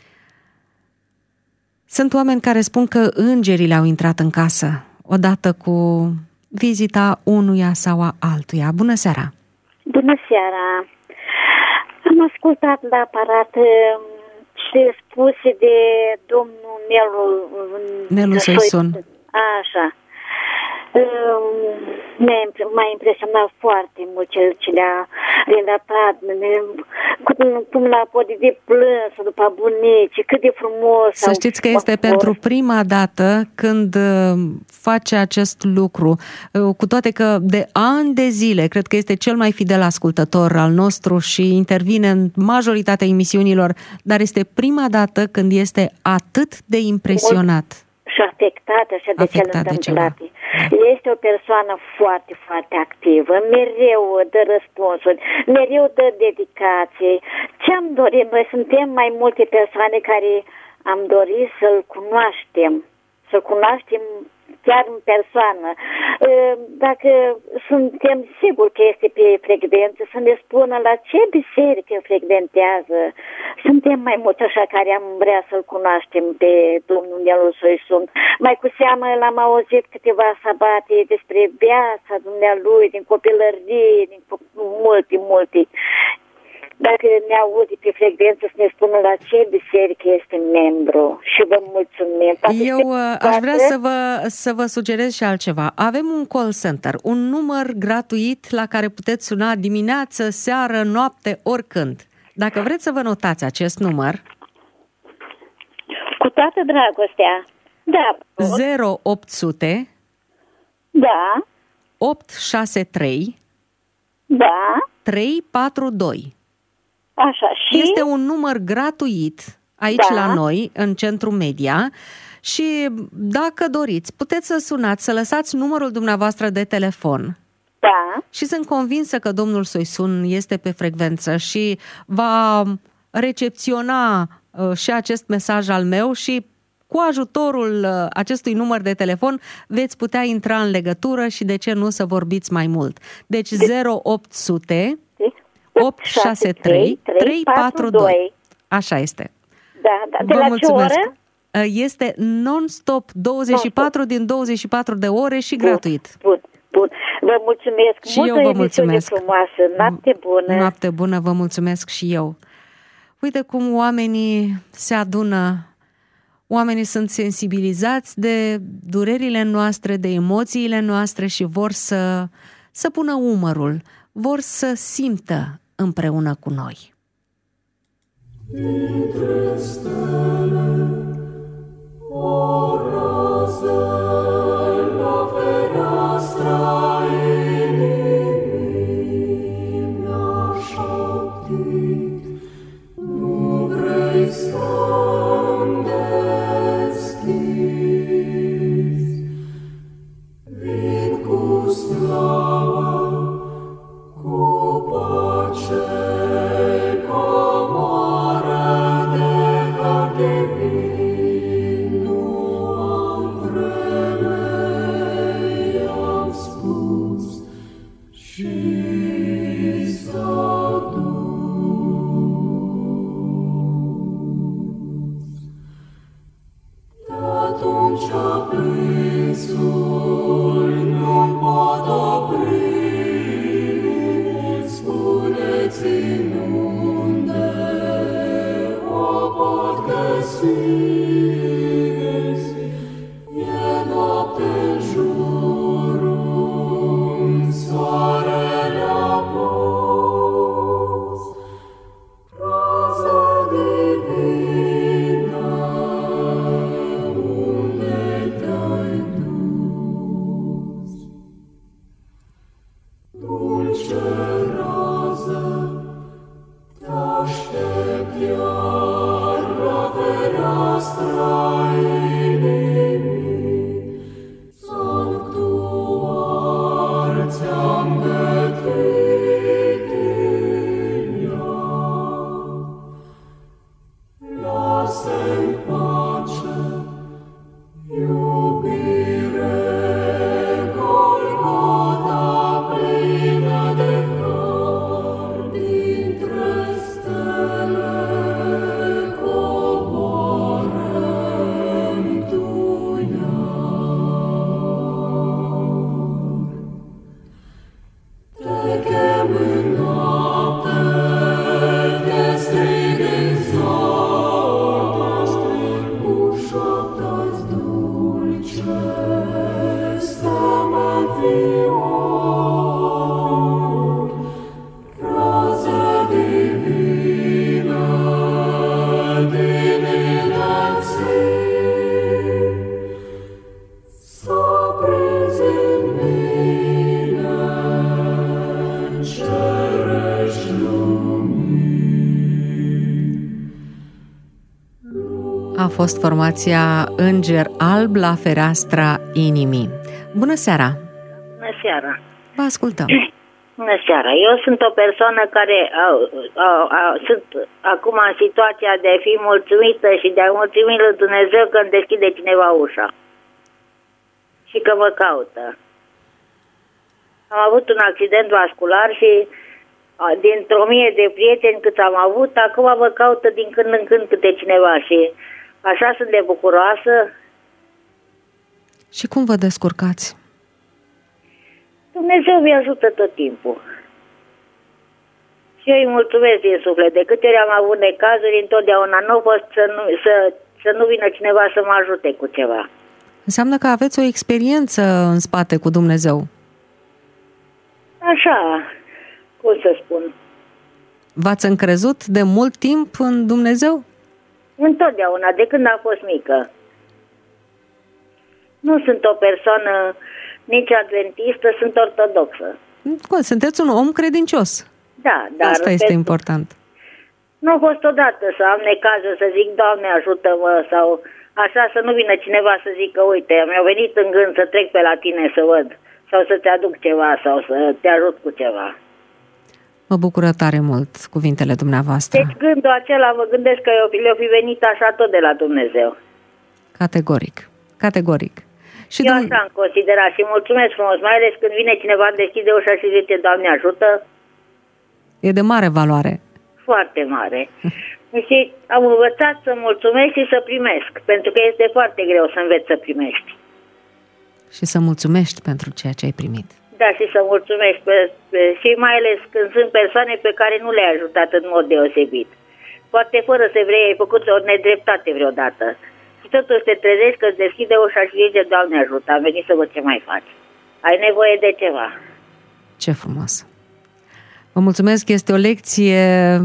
Speaker 1: Sunt oameni care spun că îngerii le-au intrat în casă odată cu vizita unuia sau a altuia. Bună seara!
Speaker 10: Bună seara! Am ascultat la aparat ce spuse de domnul Nelu
Speaker 1: Nelu Soisun.
Speaker 10: Așa. m-a impresionat foarte mult cel ce le-a relatat, cum l-a podit de plâns după bunici, cât de frumos.
Speaker 1: Să știți că este pentru prima dată când face acest lucru, cu toate că de ani de zile, cred că este cel mai fidel ascultător al nostru și intervine în majoritatea emisiunilor, dar este prima dată când este atât de impresionat.
Speaker 10: Și afectată așa de cel întâmplat. Este o persoană foarte, foarte activă, mereu dă răspunsuri, mereu dă dedicație. Ce-am dorit? Noi suntem mai multe persoane care am dorit să-l cunoaștem, să-l cunoaștem chiar în persoană. Dacă suntem siguri că este pe frecvență, să ne spună la ce biserică frecventează. Suntem mai mulți așa care am vrea să-l cunoaștem pe domnul Nelu Soisun. Mai cu seamă l-am auzit câteva sabate despre viața dumnealui, din copilărie, din multe, multe. Dacă ne auzi pe frecvență, să ne spună la ce biserică este membru și vă mulțumim.
Speaker 1: Eu aș vrea să vă, să vă sugerez și altceva. Avem un call center, un număr gratuit la care puteți suna dimineață, seară, noapte, oricând. Dacă vreți să vă notați acest număr...
Speaker 10: Cu toată dragostea. Da.
Speaker 1: zero opt sute
Speaker 10: Da.
Speaker 1: opt șase trei
Speaker 10: Da.
Speaker 1: trei patru doi.
Speaker 10: Așa, și?
Speaker 1: Este un număr gratuit aici da. la noi, în Centru Media, și dacă doriți, puteți să sunați, să lăsați numărul dumneavoastră de telefon.
Speaker 10: Da.
Speaker 1: Și sunt convinsă că domnul Soisun este pe frecvență și va recepționa uh, și acest mesaj al meu și cu ajutorul uh, acestui număr de telefon veți putea intra în legătură și de ce nu să vorbiți mai mult. Deci zero opt sute opt șase trei trei patru doi. Așa este.
Speaker 10: Da, da. De
Speaker 1: Vă
Speaker 10: la
Speaker 1: mulțumesc.
Speaker 10: ce oră?
Speaker 1: Este non-stop, douăzeci și patru non-stop. Din douăzeci și patru de ore și bun, gratuit.
Speaker 10: Bun, bun. Vă mulțumesc.
Speaker 1: Și
Speaker 10: Multă
Speaker 1: eu vă mulțumesc.
Speaker 10: Frumoasă. Noapte bună.
Speaker 1: Noapte bună, vă mulțumesc și eu. Uite cum oamenii se adună. Oamenii sunt sensibilizați de durerile noastre, de emoțiile noastre și vor să, să pună umărul, vor să simtă împreună cu noi.
Speaker 3: Dintre stele, o rază la fereastra inimii mi-a șoptit, nu vrei să-mi deschizi. Vin cu slavă, cu pace,
Speaker 1: A fost formația Înger Alb la fereastra inimii. Bună seara!
Speaker 11: Bună seara!
Speaker 1: Vă ascultăm!
Speaker 11: Bună seara! Eu sunt o persoană care a, a, a, sunt acum în situația de a fi mulțumită și de a mulțumi lui Dumnezeu că îmi deschide cineva ușa și că mă caută. Am avut un accident vascular și dintr-o mie de prieteni cât am avut, acum mă caută din când în când câte cineva și așa sunt de bucuroasă.
Speaker 1: Și cum vă descurcați?
Speaker 11: Dumnezeu mi ajută tot timpul. Și eu îi mulțumesc din suflet. De câte ori am avut necazuri, întotdeauna nu a fost să nu, să, să nu vină cineva să mă ajute cu ceva.
Speaker 1: Înseamnă că aveți o experiență în spate cu Dumnezeu.
Speaker 11: Așa, cum să spun.
Speaker 1: V-ați încrezut de mult timp în Dumnezeu?
Speaker 11: Întotdeauna, de când am fost mică. Nu sunt o persoană nici adventistă, sunt ortodoxă.
Speaker 1: Sunteți un om credincios.
Speaker 11: Da, dar...
Speaker 1: Asta este pentru... important.
Speaker 11: Nu a fost odată să am necazul să zic, Doamne, ajută-mă, sau așa să nu vină cineva să zică, uite, mi-a venit în gând să trec pe la tine să văd, sau să-ți aduc ceva, sau să te ajut cu ceva.
Speaker 1: Mă bucură tare mult cuvintele dumneavoastră.
Speaker 11: Deci gândul acela, mă gândesc că le-o fi venit așa tot de la Dumnezeu.
Speaker 1: Categoric, categoric. Și
Speaker 11: eu
Speaker 1: dum-
Speaker 11: așa am considerat și mulțumesc frumos, mai ales când vine cineva, deschide ușa și zice, Doamne ajută.
Speaker 1: E de mare valoare.
Speaker 11: Foarte mare. Și am învățat să mulțumesc și să primesc, pentru că este foarte greu să înveți să primești.
Speaker 1: Și să mulțumești pentru ceea ce ai primit.
Speaker 11: Da, și să mulțumesc. Pe, pe, și mai ales când sunt persoane pe care nu le-ai ajutat în mod deosebit. Poate fără să vrei, ai făcut o nedreptate vreodată. Și totuși te trezești că îți deschide ușa și zice, Doamne ajută, am venit să văd ce mai faci. Ai nevoie de ceva.
Speaker 1: Ce frumos! Vă mulțumesc, este o lecție,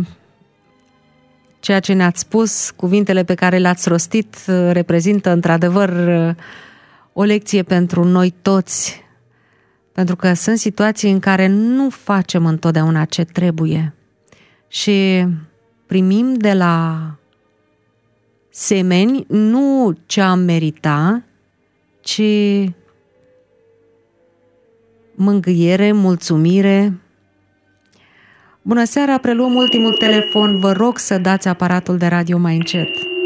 Speaker 1: ceea ce ne-ați spus, cuvintele pe care le-ați rostit reprezintă într-adevăr o lecție pentru noi toți, pentru că sunt situații în care nu facem întotdeauna ce trebuie și primim de la semeni nu ce am merita, ci mângâiere, mulțumire. Bună seara, preluăm ultimul telefon. Vă rog să dați aparatul de radio mai încet.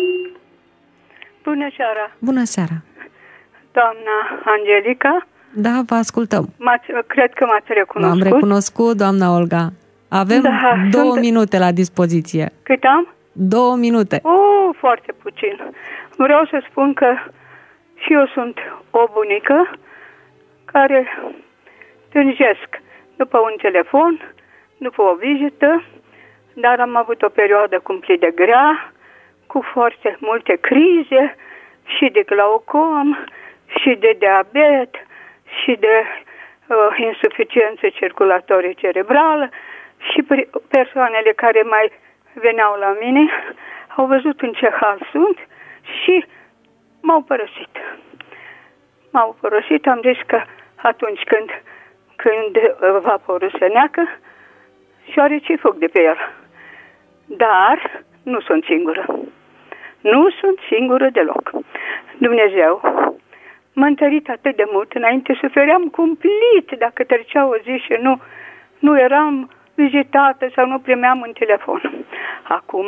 Speaker 12: Bună seara.
Speaker 1: Bună seara.
Speaker 12: Doamna Angelica?
Speaker 1: Da, vă ascultăm.
Speaker 12: M-ați, cred că m-ați recunoscut.
Speaker 1: M-am recunoscut, doamna Olga. Avem da, două sunt... minute la dispoziție.
Speaker 12: Cât am?
Speaker 1: Două minute.
Speaker 12: Oh, foarte puțin. Vreau să spun că și eu sunt o bunică care tânjesc după un telefon, după o vizită, dar am avut o perioadă cumplit de grea, cu foarte multe crize, și de glaucom, și de diabet, și de uh, insuficiență circulatorie cerebrală, și persoanele care mai veneau la mine au văzut în ce hal sunt și m-au părăsit. M-au părăsit, am zis că atunci când, când vaporul se neacă, șoarecii fug de pe el. Dar nu sunt singură. Nu sunt singură deloc. Dumnezeu m-a întărit atât de mult. Înainte sufeream cumplit dacă trecea o zi și nu, nu eram vizitată sau nu primeam un telefon. Acum,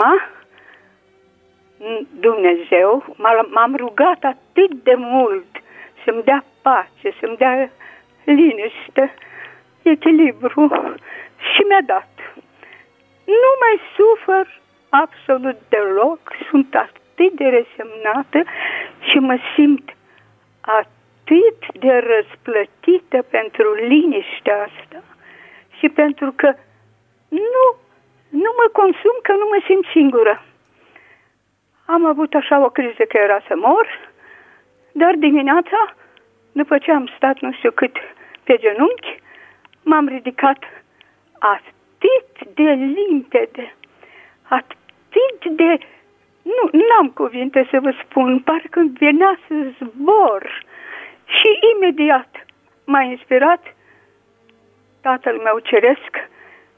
Speaker 12: Dumnezeu m-am rugat atât de mult să-mi dea pace, să-mi dea liniște, echilibru și mi-a dat. Nu mai sufăr absolut deloc, sunt atât de resemnată și mă simt atât de răsplătită pentru liniștea asta și pentru că nu, nu mă consum, că nu mă simt singură. Am avut așa o criză că era să mor, dar dimineața, după ce am stat nu știu cât pe genunchi, m-am ridicat atât de limpede, atât de... Nu, n-am cuvinte să vă spun, parcă îmi venea să zbor. Și imediat m-a inspirat Tatăl meu Ceresc,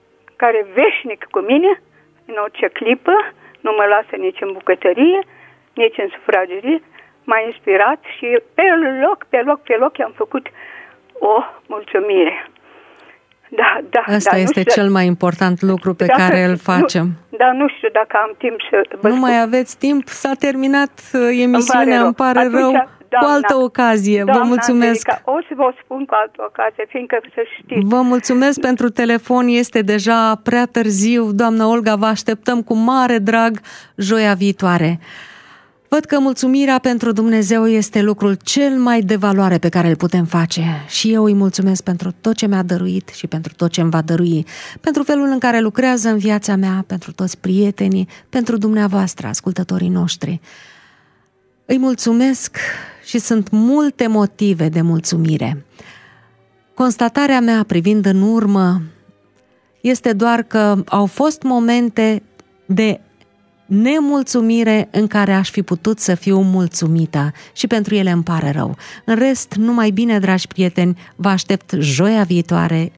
Speaker 12: care veșnic cu mine, în orice clipă, nu mă lasă nici în bucătărie, nici în sufragerie, m-a inspirat și pe loc, pe loc, pe loc i-am făcut o mulțumire. Da, da,
Speaker 1: Asta
Speaker 12: da,
Speaker 1: este
Speaker 12: știu,
Speaker 1: cel mai important lucru pe
Speaker 12: dacă,
Speaker 1: care îl facem.
Speaker 12: Nu, dar nu știu dacă am timp să vă
Speaker 1: Nu
Speaker 12: spun.
Speaker 1: mai aveți timp, s-a terminat emisiunea, îmi pare rău. Îmi pare rău.
Speaker 12: Doamna,
Speaker 1: cu altă ocazie, vă mulțumesc.
Speaker 12: Angelica, o să vă spun cu altă ocazie, fiindcă să știți.
Speaker 1: Vă mulțumesc pentru telefon, este deja prea târziu. Doamna Olga, vă așteptăm cu mare drag joia viitoare. Văd că mulțumirea pentru Dumnezeu este lucrul cel mai de valoare pe care îl putem face și eu îi mulțumesc pentru tot ce mi-a dăruit și pentru tot ce îmi va dărui, pentru felul în care lucrează în viața mea, pentru toți prietenii, pentru dumneavoastră, ascultătorii noștri. Îi mulțumesc și sunt multe motive de mulțumire. Constatarea mea privind în urmă este doar că au fost momente de nemulțumire în care aș fi putut să fiu mulțumită și pentru ele îmi pare rău. În rest, numai bine, dragi prieteni, vă aștept joia viitoare